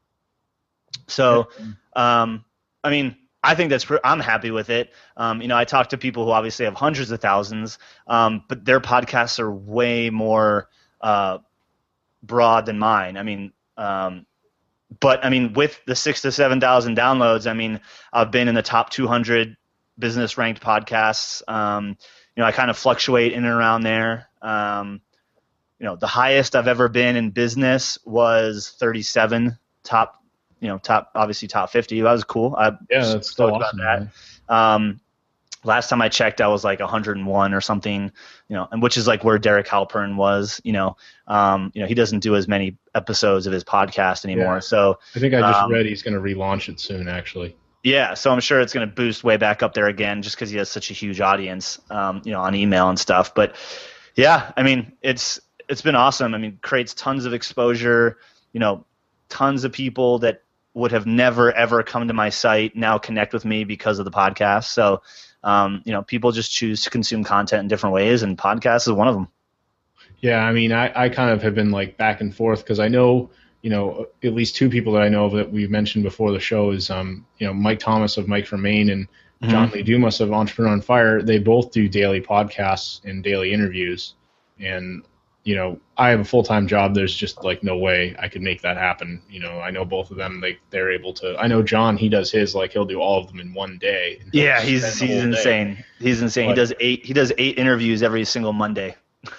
So, um, I mean, I think that's, pre- I'm happy with it. Um, you know, I talk to people who obviously have hundreds of thousands, um, but their podcasts are way more uh, broad than mine. I mean, um, but I mean, with the six to seven thousand downloads, I mean, I've been in the top two hundred business ranked podcasts. Um, you know, I kind of fluctuate in and around there. Um, you know, the highest I've ever been in business was thirty-seven, top, you know, top, obviously top fifty. That was cool. I Yeah, that's still stoked awesome, about man. that. Um, last time I checked, I was like one hundred one or something, you know, and which is like where Derek Halpern was, you know. Um, you know, he doesn't do as many episodes of his podcast anymore. Yeah. So I think I just um, read he's going to relaunch it soon, actually. yeah, so I'm sure it's going to boost way back up there again, just because he has such a huge audience, um, you know, on email and stuff. But yeah, I mean, it's it's been awesome. I mean, creates tons of exposure. You know, tons of people that would have never ever come to my site now connect with me because of the podcast. So, um, you know, people just choose to consume content in different ways, and podcast is one of them. Yeah, I mean, I, I kind of have been like back and forth because I know, you know, at least two people that I know of that we've mentioned before the show is, um, you know, Mike Thomas of Mike from Maine and mm-hmm. John Lee Dumas of Entrepreneur on Fire. They both do daily podcasts and daily interviews. And, you know, I have a full-time job. There's just like no way I could make that happen. You know, I know both of them, they, they're able to. I know John, he does his, like he'll do all of them in one day. Yeah, he's he's insane. Day. He's insane. But, he does eight he does eight interviews every single Monday.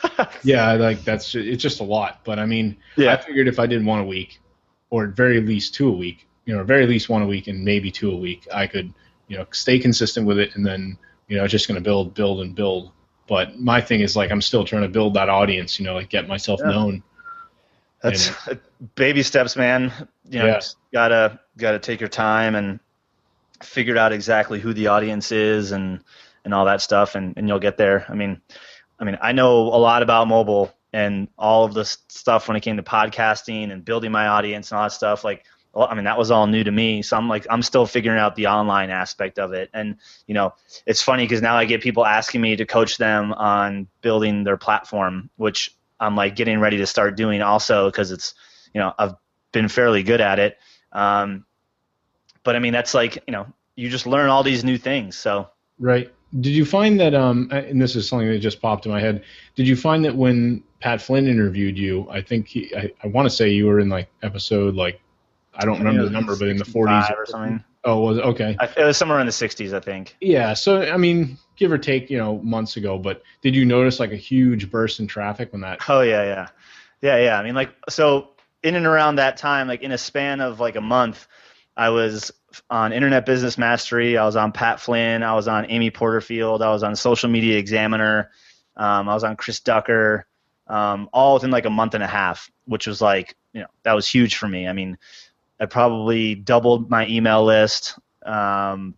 Yeah, like that's it's just a lot. But I mean, yeah. I figured if I did one a week, or at very least two a week, you know, at very least one a week and maybe two a week, I could, you know, stay consistent with it, and then, you know, just going to build, build, and build. But my thing is like I'm still trying to build that audience, you know, like get myself yeah. known. That's and, baby steps, man. You know, yeah. just gotta gotta take your time and figure out exactly who the audience is and and all that stuff, and, and you'll get there. I mean. I mean, I know a lot about mobile and all of the stuff when it came to podcasting and building my audience and all that stuff. Like, well, I mean, that was all new to me. So I'm like, I'm still figuring out the online aspect of it. And, you know, it's funny because now I get people asking me to coach them on building their platform, which I'm like getting ready to start doing also because it's, you know, I've been fairly good at it. Um, but I mean, that's like, you know, you just learn all these new things. So. Right. Did you find that, um, and this is something that just popped in my head, did you find that when Pat Flynn interviewed you, I think he, I, I want to say you were in like episode, like, I don't I remember the number, but in the forties or something. Oh, was it? Okay. I, it was somewhere in the sixties, I think. Yeah. So, I mean, give or take, you know, months ago, but did you notice like a huge burst in traffic when that? Oh, yeah, yeah. Yeah, yeah. I mean, like, so in and around that time, like in a span of like a month, I was on Internet Business Mastery. I was on Pat Flynn. I was on Amy Porterfield. I was on Social Media Examiner. Um, I was on Chris Ducker, um, all within like a month and a half, which was like, you know, that was huge for me. I mean, I probably doubled my email list, um,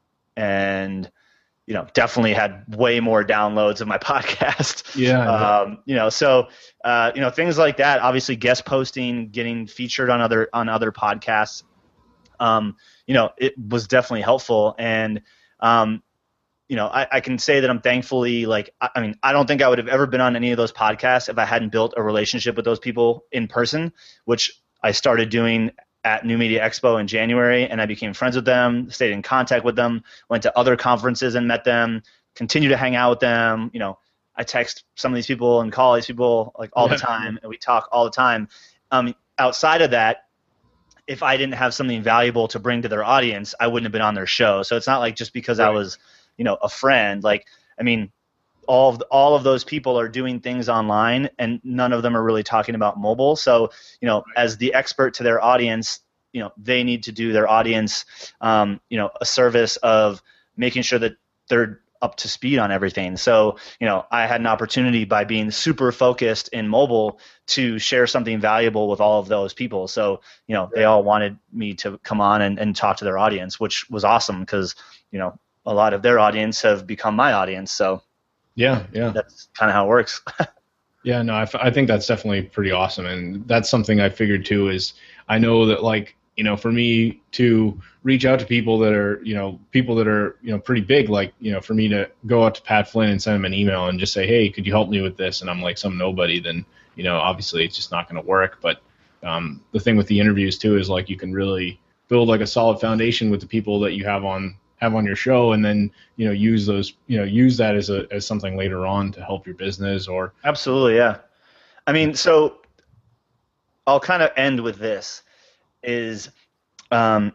and, you know, definitely had way more downloads of my podcast. Yeah. um, you know, so, uh, you know, things like that, obviously guest posting, getting featured on other, on other podcasts. Um, you know, it was definitely helpful. And, um, you know, I, I can say that I'm thankfully like, I, I mean, I don't think I would have ever been on any of those podcasts if I hadn't built a relationship with those people in person, which I started doing at New Media Expo in January, and I became friends with them, stayed in contact with them, went to other conferences and met them, continue to hang out with them. You know, I text some of these people and call these people like all the time, and we talk all the time. Um, outside of that, if I didn't have something valuable to bring to their audience, I wouldn't have been on their show. So it's not like just because right. I was, you know, a friend. Like, I mean, all of the, all of those people are doing things online, and none of them are really talking about mobile. So, you know, right. as the expert to their audience, you know, they need to do their audience, um, you know, a service of making sure that they're up to speed on everything. So, you know, I had an opportunity by being super focused in mobile to share something valuable with all of those people. So, you know, they all wanted me to come on and, and talk to their audience, which was awesome because, you know, a lot of their audience have become my audience. So yeah, yeah, that's kind of how it works. Yeah, no, I, f- I think that's definitely pretty awesome. And that's something I figured too, is I know that like, you know, for me to reach out to people that are, you know, people that are, you know, pretty big, like, you know, for me to go out to Pat Flynn and send him an email and just say, hey, could you help me with this? And I'm like some nobody, then, you know, obviously it's just not going to work. But um, the thing with the interviews too is like you can really build like a solid foundation with the people that you have on have on your show, and then, you know, use those, you know, use that as a as something later on to help your business or. Absolutely, yeah. I mean, so I'll kind of end with this. Is um,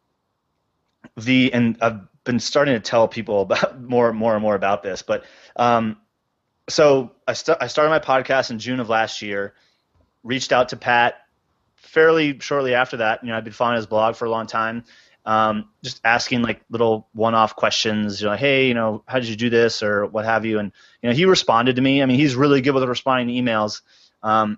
the and I've been starting to tell people about more and more and more about this, but um, so I, st- I started my podcast in June of last year, reached out to Pat fairly shortly after that. You know, I'd been following his blog for a long time, um, just asking like little one-off questions, you know, hey, you know, how did you do this or what have you? And, you know, he responded to me. I mean, he's really good with responding to emails. Um,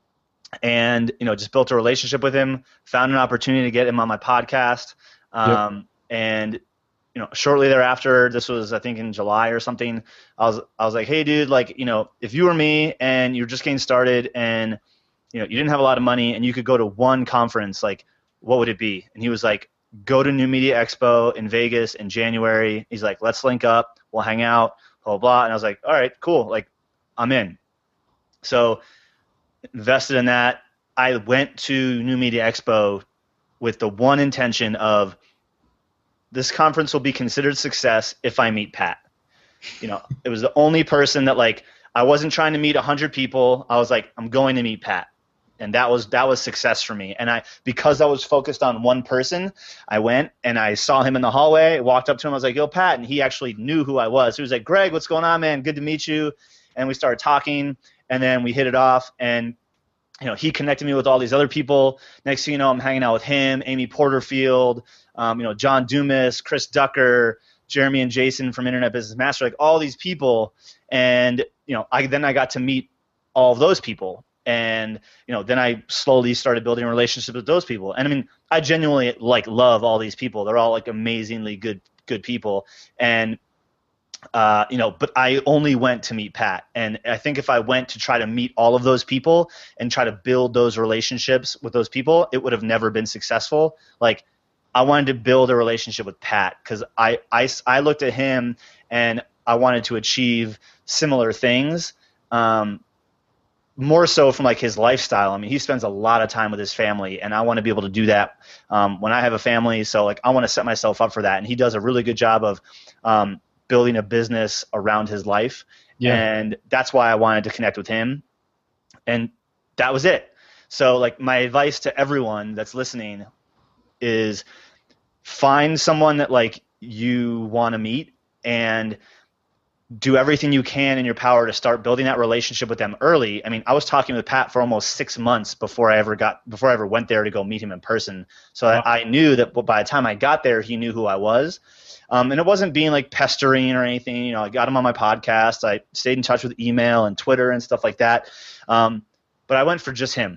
and, you know, just built a relationship with him, found an opportunity to get him on my podcast. Um, yep. And, you know, shortly thereafter, this was, I think in July or something, I was, I was like, hey dude, like, you know, if you were me and you're just getting started and, you know, you didn't have a lot of money and you could go to one conference, like, what would it be? And he was like, go to New Media Expo in Vegas in January. He's like, let's link up, we'll hang out, blah, blah, blah. And I was like, all right, cool. Like, I'm in. So invested in that. I went to New Media Expo with the one intention of this conference will be considered success if I meet Pat. You know, it was the only person that, like, I wasn't trying to meet a hundred people. I was like, I'm going to meet Pat. And that was that was success for me. And I, because I was focused on one person, I went and I saw him in the hallway, walked up to him, I was like, yo, Pat. And he actually knew who I was. He was like, Greg, what's going on, man? Good to meet you. And we started talking, and then we hit it off. And, you know, he connected me with all these other people. Next thing you know, I'm hanging out with him, Amy Porterfield, um, you know, John Dumas, Chris Ducker, Jeremy and Jason from Internet Business Master, like all these people. And, you know, I then I got to meet all of those people. And, you know, then I slowly started building a relationship with those people. And I mean, I genuinely like love all these people. They're all like amazingly good, good people. And, uh, you know, but I only went to meet Pat. And I think if I went to try to meet all of those people and try to build those relationships with those people, it would have never been successful. Like, I wanted to build a relationship with Pat because I, I, I looked at him and I wanted to achieve similar things. Um, more so from like his lifestyle. I mean, he spends a lot of time with his family, and I want to be able to do that um, when I have a family. So like, I want to set myself up for that. And he does a really good job of um, building a business around his life. Yeah. And that's why I wanted to connect with him. And that was it. So like, my advice to everyone that's listening is find someone that like you want to meet and do everything you can in your power to start building that relationship with them early. I mean, I was talking with Pat for almost six months before I ever got, before I ever went there to go meet him in person. So wow. I, I knew that by the time I got there, he knew who I was. Um, and it wasn't being like pestering or anything. You know, I got him on my podcast. I stayed in touch with email and Twitter and stuff like that. Um, but I went for just him.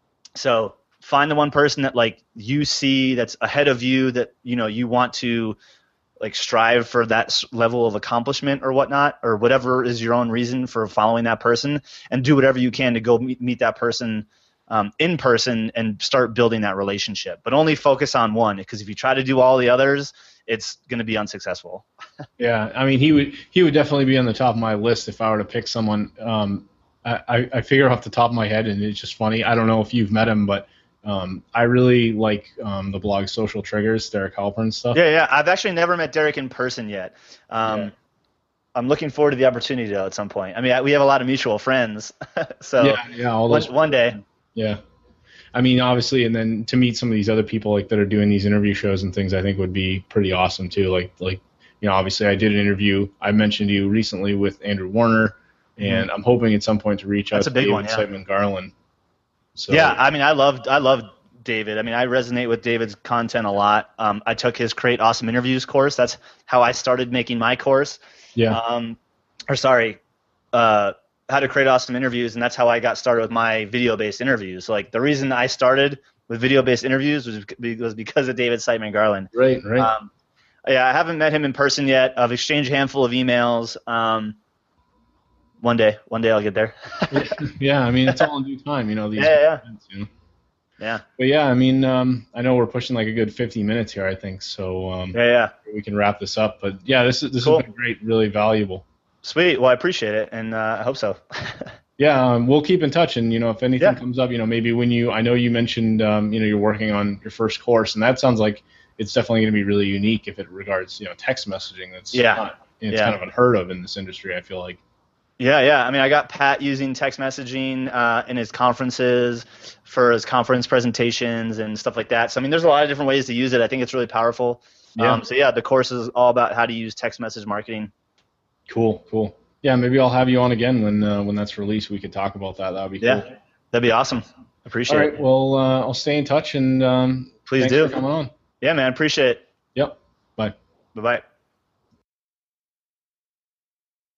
So find the one person that like you see that's ahead of you, that, you know, you want to like strive for that level of accomplishment or whatnot, or whatever is your own reason for following that person, and do whatever you can to go meet, meet that person um, in person and start building that relationship. But only focus on one, because if you try to do all the others, it's going to be unsuccessful. Yeah, I mean, he would he would definitely be on the top of my list if I were to pick someone. Um, I, I figure off the top of my head, and it's just funny. I don't know if you've met him, but Um, I really like um, the blog Social Triggers, Derek Halpern stuff. Yeah, yeah. I've actually never met Derek in person yet. Um, yeah. I'm looking forward to the opportunity, though, at some point. I mean, I, we have a lot of mutual friends. so yeah, yeah, all those one, one day. Yeah. I mean, obviously, and then to meet some of these other people like that are doing these interview shows and things, I think would be pretty awesome, too. Like, like you know, obviously, I did an interview. I mentioned you recently with Andrew Warner, and mm-hmm. I'm hoping at some point to reach That's out a big to one, David yeah. Siteman Garland. So, yeah, I mean, I loved, I loved David. I mean, I resonate with David's content a lot. Um, I took his Create Awesome Interviews course. That's how I started making my course. Yeah. Um, or sorry, uh, how to create awesome interviews, and that's how I got started with my video-based interviews. Like, the reason I started with video-based interviews was was because of David Siteman Garland. Right, right. Um, yeah, I haven't met him in person yet. I've exchanged a handful of emails. Um, one day, one day I'll get there. Yeah, I mean, it's all in due time, you know. These yeah, yeah. Events, you know? Yeah. But yeah, I mean, um, I know we're pushing like a good fifty minutes here, I think. So um, yeah, yeah. we can wrap this up. But yeah, this is this cool. has been great, really valuable. Sweet. Well, I appreciate it, and uh, I hope so. Yeah, um, we'll keep in touch, and you know, if anything yeah. comes up, you know, maybe when you, I know you mentioned, um, you know, you're working on your first course, and that sounds like it's definitely going to be really unique if it regards, you know, text messaging. That's yeah, not, it's yeah. kind of unheard of in this industry, I feel like. Yeah, yeah. I mean, I got Pat using text messaging uh, in his conferences for his conference presentations and stuff like that. So, I mean, there's a lot of different ways to use it. I think it's really powerful. Yeah. Um, so, yeah, the course is all about how to use text message marketing. Cool, cool. Yeah, maybe I'll have you on again when uh, when that's released. We could talk about that. That would be Yeah, cool. that'd be awesome. All Appreciate right. it. Well, uh, I'll stay in touch, and um, Please thanks do. for coming on. Yeah, man. Appreciate it. Yep. Bye. Bye bye.